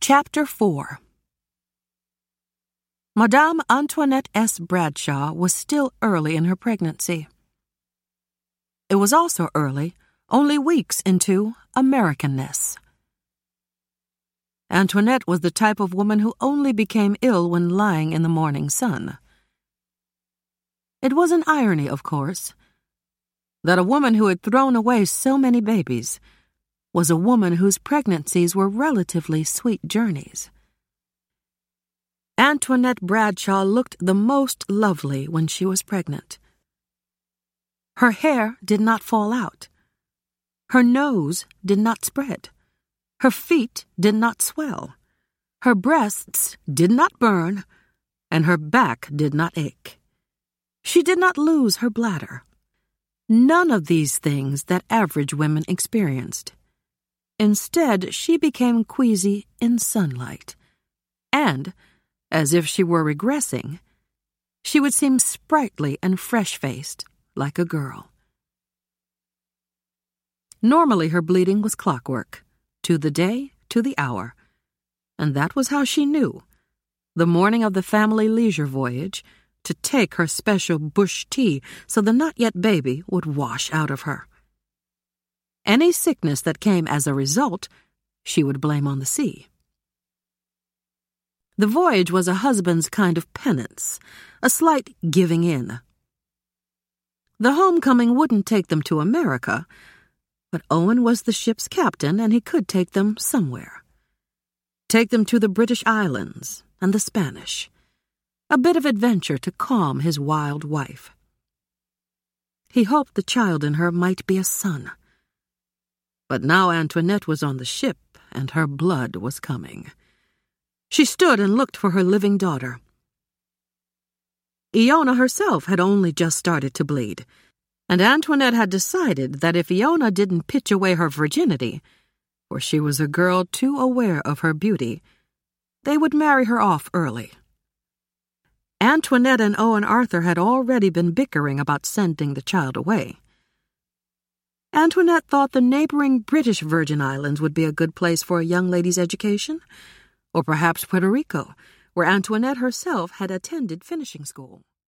Chapter 4. Madame Antoinette S. Bradshaw was still early in her pregnancy. It was also early, only weeks into Americanness. Antoinette was the type of woman who only became ill when lying in the morning sun. It was an irony, of course, that a woman who had thrown away so many babies was a woman whose pregnancies were relatively sweet journeys. Antoinette Bradshaw looked the most lovely when she was pregnant. Her hair did not fall out. Her nose did not spread. Her feet did not swell. Her breasts did not burn, and her back did not ache. She did not lose her bladder. None of these things that average women experienced. Instead, she became queasy in sunlight, and, as if she were regressing, she would seem sprightly and fresh-faced, like a girl. Normally her bleeding was clockwork, to the day, to the hour, and that was how she knew, the morning of the family leisure voyage, to take her special bush tea so the not-yet baby would wash out of her. Any sickness that came as a result, she would blame on the sea. The voyage was a husband's kind of penance, a slight giving in. The homecoming wouldn't take them to America, but Owen was the ship's captain and he could take them somewhere. Take them to the British Islands and the Spanish. A bit of adventure to calm his wild wife. He hoped the child in her might be a son. But now Antoinette was on the ship, and her blood was coming. She stood and looked for her living daughter. Iona herself had only just started to bleed, and Antoinette had decided that if Iona didn't pitch away her virginity, for she was a girl too aware of her beauty, they would marry her off early. Antoinette and Owen Arthur had already been bickering about sending the child away. Antoinette thought the neighboring British Virgin Islands would be a good place for a young lady's education, or perhaps Puerto Rico, where Antoinette herself had attended finishing school.